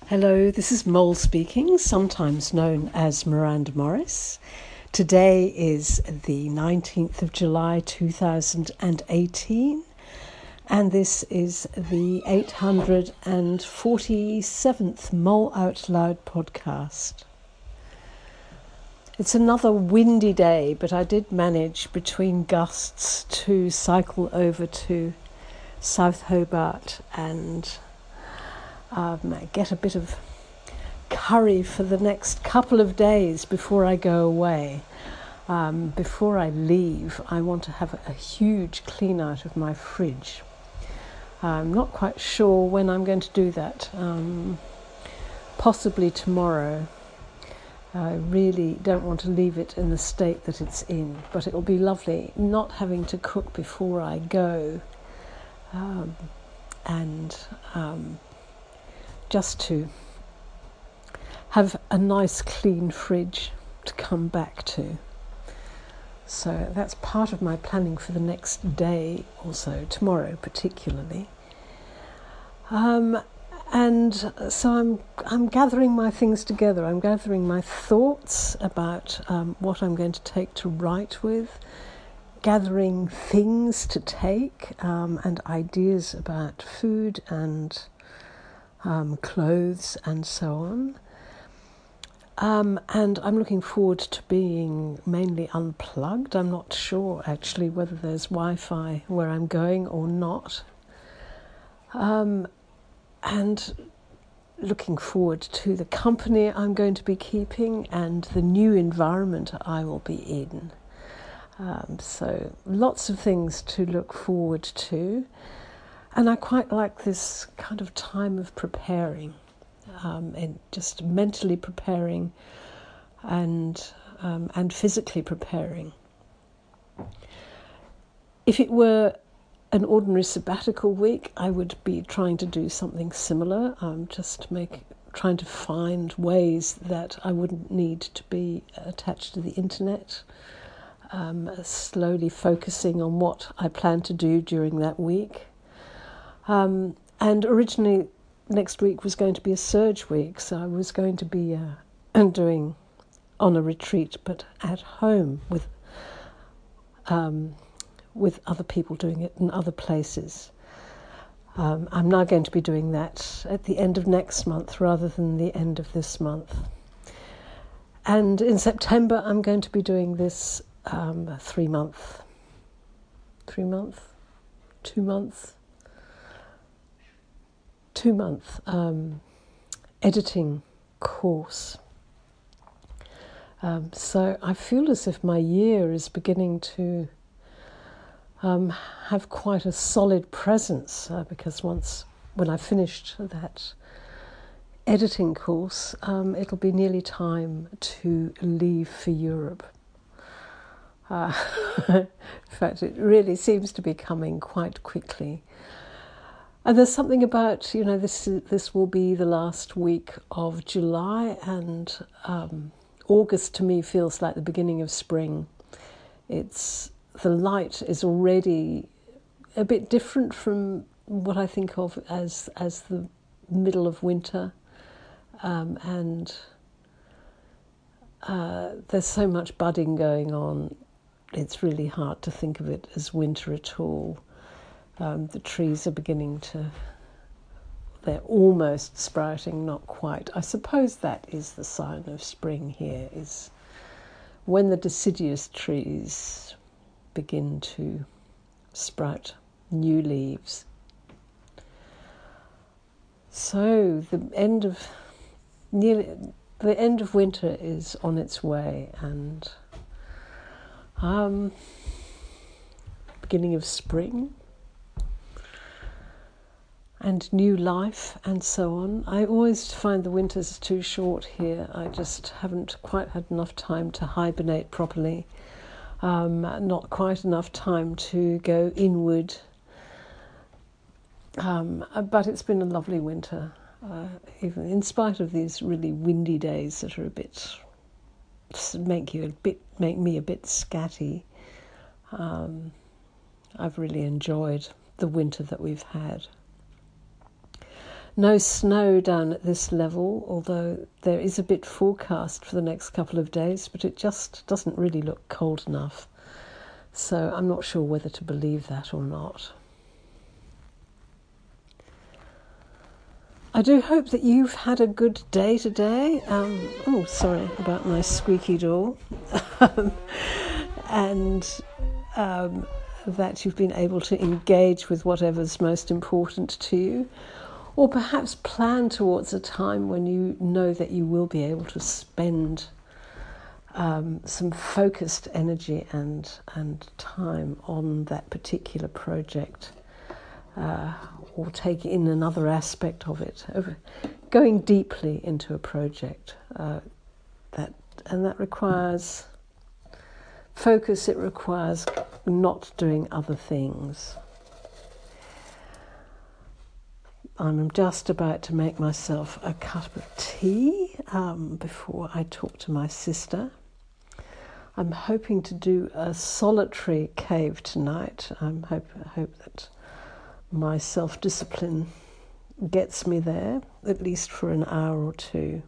Hello, this is Mole speaking, sometimes known as Miranda Morris. Today is the 19th of July 2018, and this is the 847th Mole Out Loud podcast. It's another windy day, but I did manage between gusts to cycle over to South Hobart and get a bit of curry for the next couple of days before I go away. Before I leave, I want to have a huge clean out of my fridge. I'm not quite sure when I'm going to do that. Possibly tomorrow. I really don't want to leave it in the state that it's in, but it will be lovely not having to cook before I go, and just to have a nice clean fridge to come back to. So that's part of my planning for the next day, also tomorrow particularly. And so I'm gathering my things together. I'm gathering my thoughts about what I'm going to take to write with, gathering things to take, and ideas about food and clothes and so on. And I'm looking forward to being mainly unplugged. I'm not sure actually whether there's Wi-Fi where I'm going or not. And looking forward to the company I'm going to be keeping and the new environment I will be in. So lots of things to look forward to. And I quite like this kind of time of preparing, and just mentally preparing and physically preparing. If it were an ordinary sabbatical week, I would be trying to do something similar, trying to find ways that I wouldn't need to be attached to the internet, slowly focusing on what I plan to do during that week. And originally next week was going to be a surge week, so I was going to be doing on a retreat, but at home with other people doing it in other places. I'm now going to be doing that at the end of next month rather than the end of this month. And in September, I'm going to be doing this 2 month editing course. So I feel as if my year is beginning to have quite a solid presence, because when I finished that editing course, it'll be nearly time to leave for Europe. In fact, it really seems to be coming quite quickly. And there's something about, this will be the last week of July, and August to me feels like the beginning of spring. The light is already a bit different from what I think of as the middle of winter, and there's so much budding going on. It's really hard to think of it as winter at all. The trees are they're almost sprouting, not quite. I suppose that is the sign of spring here, is when the deciduous trees begin to sprout new leaves. So the end of winter is on its way, and beginning of spring and new life and so on. I always find the winters too short here. I just haven't quite had enough time to hibernate properly, not quite enough time to go inward, but it's been a lovely winter, even in spite of these really windy days that are make me a bit scatty. I've really enjoyed the winter that we've had. No snow down at this level, although there is a bit forecast for the next couple of days, but it just doesn't really look cold enough. So I'm not sure whether to believe that or not. I do hope that you've had a good day today. Sorry about my squeaky door. and that you've been able to engage with whatever's most important to you, or perhaps plan towards a time when you know that you will be able to spend some focused energy and time on that particular project, or take in another aspect of it, going deeply into a project. That requires focus. It requires not doing other things. I'm just about to make myself a cup of tea before I talk to my sister. I'm hoping to do a solitary cave tonight. I hope that my self-discipline gets me there, at least for an hour or two.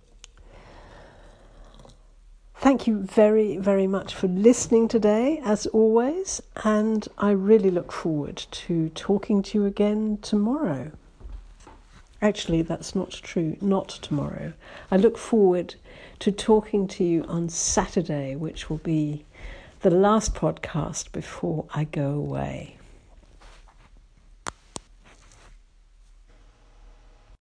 Thank you very, very much for listening today, as always, and I really look forward to talking to you again tomorrow. Actually, that's not true, not tomorrow. I look forward to talking to you on Saturday, which will be the last podcast before I go away.